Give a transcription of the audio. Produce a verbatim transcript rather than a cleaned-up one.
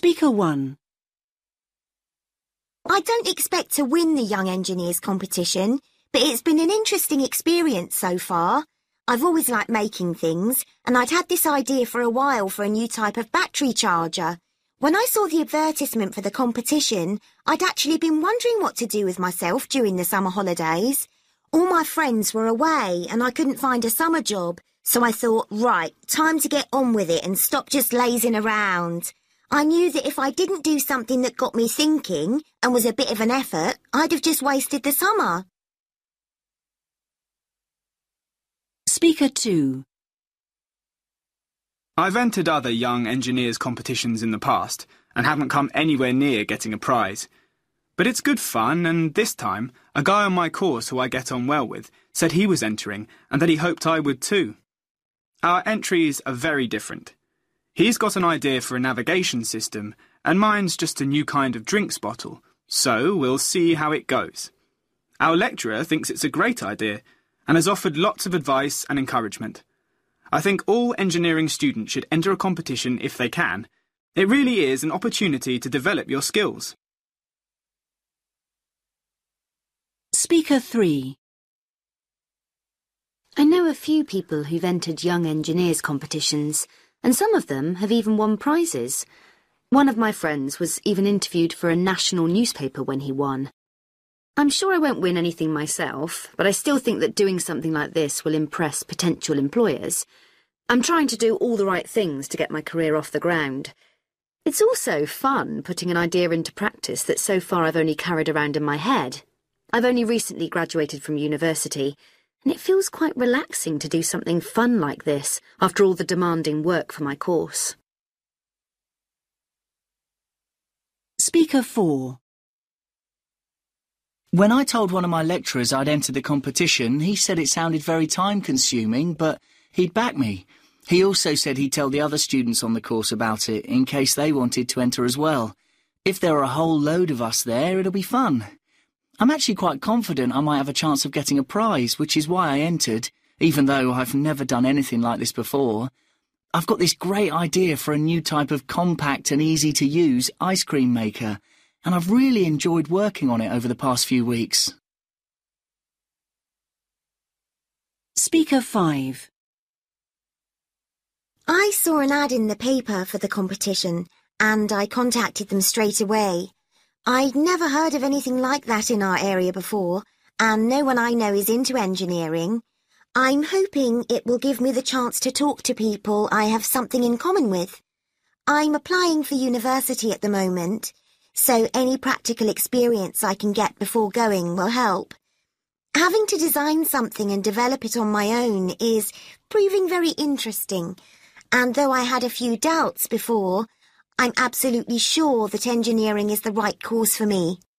Speaker one. I don't expect to win the Young Engineers competition, but it's been an interesting experience so far. I've always liked making things, and I'd had this idea for a while for a new type of battery charger. When I saw the advertisement for the competition, I'd actually been wondering what to do with myself during the summer holidays. All my friends were away, and I couldn't find a summer job, so I thought, right, time to get on with it and stop just lazing around. I knew that if I didn't do something that got me thinking and was a bit of an effort, I'd have just wasted the summer. Speaker two. I've entered other Young Engineers competitions in the past and haven't come anywhere near getting a prize. But it's good fun, and this time, a guy on my course who I get on well with said he was entering and that he hoped I would too. Our entries are very different. He's got an idea for a navigation system, and mine's just a new kind of drinks bottle, so we'll see how it goes. Our lecturer thinks it's a great idea, and has offered lots of advice and encouragement. I think all engineering students should enter a competition if they can. It really is an opportunity to develop your skills. Speaker three. I know a few people who've entered Young Engineers competitions, and some of them have even won prizes. One of my friends was even interviewed for a national newspaper when he won. I'm sure I won't win anything myself, but I still think that doing something like this will impress potential employers. I'm trying to do all the right things to get my career off the ground. It's also fun putting an idea into practice that so far I've only carried around in my head. I've only recently graduated from university, and it feels quite relaxing to do something fun like this after all the demanding work for my course. Speaker four. When I told one of my lecturers I'd entered the competition, he said it sounded very time-consuming, but he'd back me. He also said he'd tell the other students on the course about it, in case they wanted to enter as well. If there are a whole load of us there, it'll be fun. I'm actually quite confident I might have a chance of getting a prize, which is why I entered, even though I've never done anything like this before. I've got this great idea for a new type of compact and easy-to-use ice cream maker, and I've really enjoyed working on it over the past few weeks. Speaker five. I saw an ad in the paper for the competition, and I contacted them straight away. I'd never heard of anything like that in our area before, and no one I know is into engineering. I'm hoping it will give me the chance to talk to people I have something in common with. I'm applying for university at the moment, so any practical experience I can get before going will help. Having to design something and develop it on my own is proving very interesting, and though I had a few doubts before, I'm absolutely sure that engineering is the right course for me.